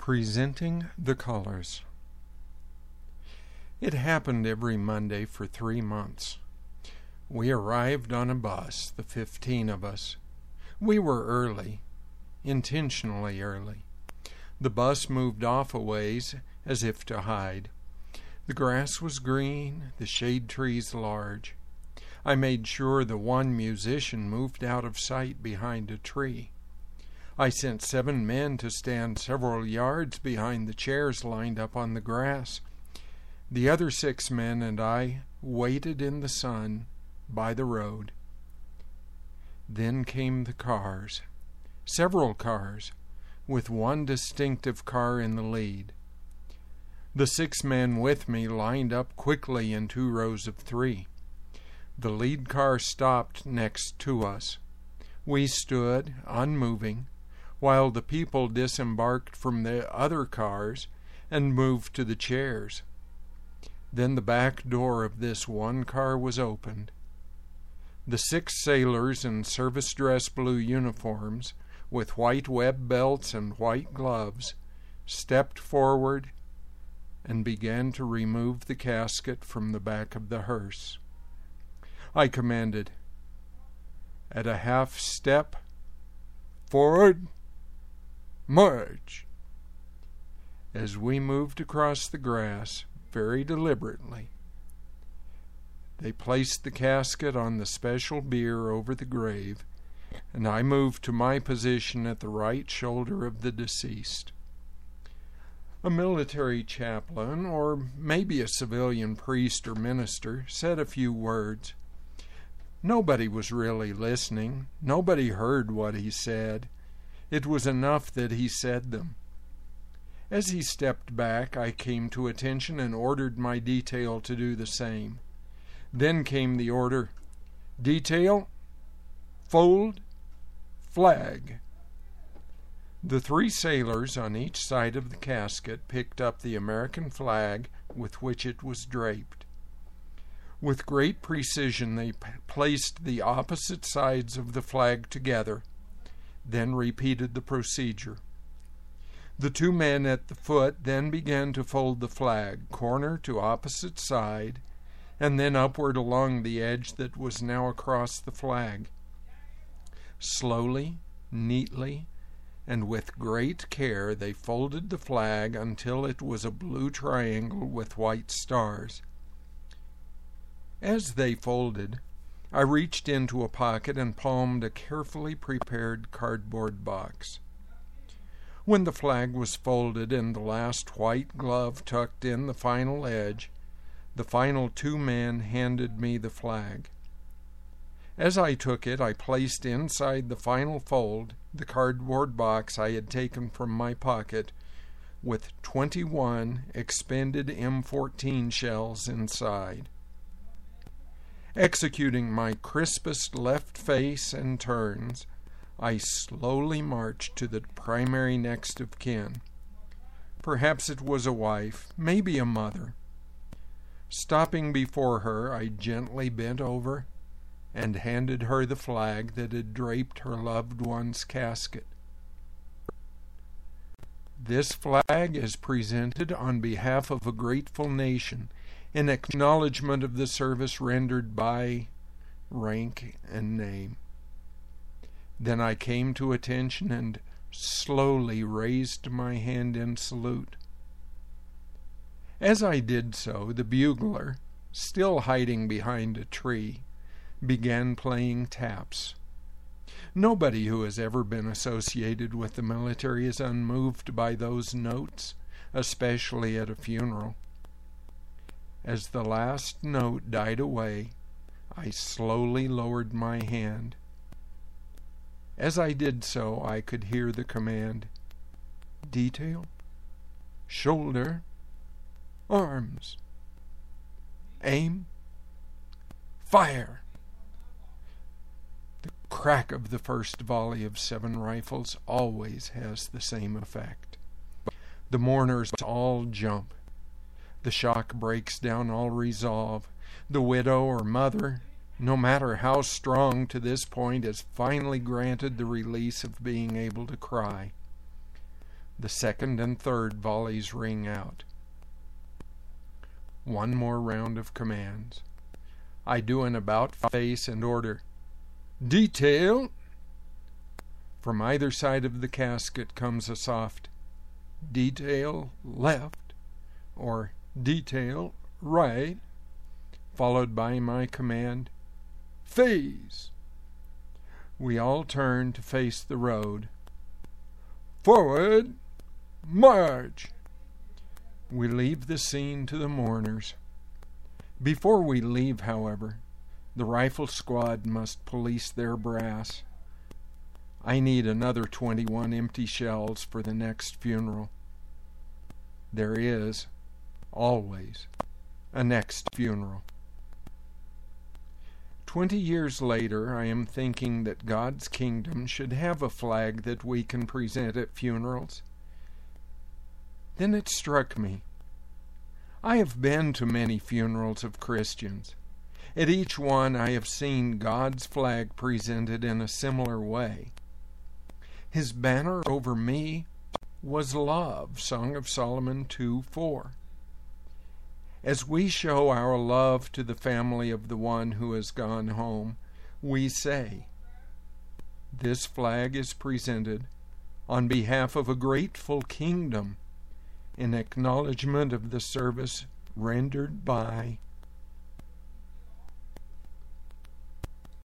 Presenting the colors. It happened every Monday for 3 months. We arrived on a bus, the 15 of us. We were early, intentionally early. The bus moved off a ways as if to hide. The grass was green, the shade trees large. I made sure the one musician moved out of sight behind a tree. I sent 7 men to stand several yards behind the chairs lined up on the grass. The other 6 men and I waited in the sun by the road. Then came the cars, several cars, with one distinctive car in the lead. The 6 men with me lined up quickly in 2 rows of 3. The lead car stopped next to us. We stood, unmoving, while the people disembarked from the other cars and moved to the chairs. Then the back door of this one car was opened. The 6 sailors in service dress blue uniforms, with white web belts and white gloves, stepped forward and began to remove the casket from the back of the hearse. I commanded, "At a half step, forward, march." As we moved across the grass, very deliberately, they placed the casket on the special bier over the grave, and I moved to my position at the right shoulder of the deceased. A military chaplain, or maybe a civilian priest or minister, said a few words. Nobody was really listening. Nobody heard what he said. It was enough that he said them. As he stepped back, I came to attention and ordered my detail to do the same. Then came the order, "Detail, fold, flag." The 3 sailors on each side of the casket picked up the American flag with which it was draped. With great precision they placed the opposite sides of the flag together, then repeated the procedure. The 2 men at the foot then began to fold the flag, corner to opposite side, and then upward along the edge that was now across the flag. Slowly, neatly, and with great care they folded the flag until it was a blue triangle with white stars. As they folded, I reached into a pocket and palmed a carefully prepared cardboard box. When the flag was folded and the last white glove tucked in the final edge, the final 2 men handed me the flag. As I took it, I placed inside the final fold the cardboard box I had taken from my pocket, with 21 expended M14 shells inside. Executing my crispest left face and turns, I slowly marched to the primary next of kin. Perhaps it was a wife, maybe a mother. Stopping before her, I gently bent over and handed her the flag that had draped her loved one's casket. "This flag is presented on behalf of a grateful nation, in acknowledgment of the service rendered by rank and name." Then I came to attention and slowly raised my hand in salute. As I did so, the bugler, still hiding behind a tree, began playing taps. Nobody who has ever been associated with the military is unmoved by those notes, especially at a funeral. As the last note died away, I slowly lowered my hand. As I did so, I could hear the command, "Detail, shoulder, arms, aim, fire." The crack of the first volley of 7 rifles always has the same effect. The mourners all jump. The shock breaks down all resolve. The widow or mother, no matter how strong to this point, is finally granted the release of being able to cry. The second and third volleys ring out. One more round of commands. I do an about-face and order, "Detail!" From either side of the casket comes a soft, "Detail left," or "Detail right," followed by my command, "Phase!" We all turn to face the road. "Forward! March!" We leave the scene to the mourners. Before we leave, however, the rifle squad must police their brass. I need another 21 empty shells for the next funeral. There is, always, a next funeral. 20 years later, I am thinking that God's kingdom should have a flag that we can present at funerals. Then it struck me. I have been to many funerals of Christians. At each one I have seen God's flag presented in a similar way. His banner over me was love, Song of Solomon 2:4. As we show our love to the family of the one who has gone home, we say, "This flag is presented on behalf of a grateful kingdom in acknowledgement of the service rendered by